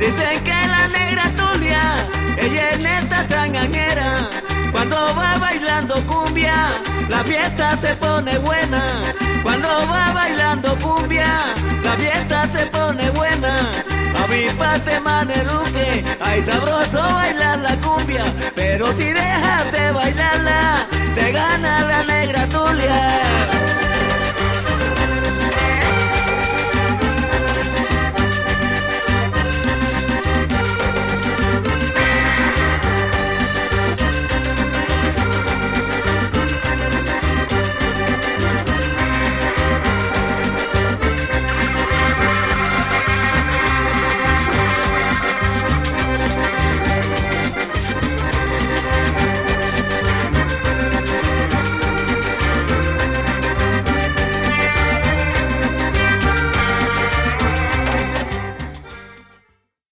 Dicen que la negra Tulia, ella es neta tranganera. Cuando va bailando cumbia, la fiesta se pone buena. Cuando va bailando cumbia, la fiesta se pone buena. Avipate maneruque, ay sabroso bailar la cumbia, pero si dejas de bailarla, te gana la negra Tulia.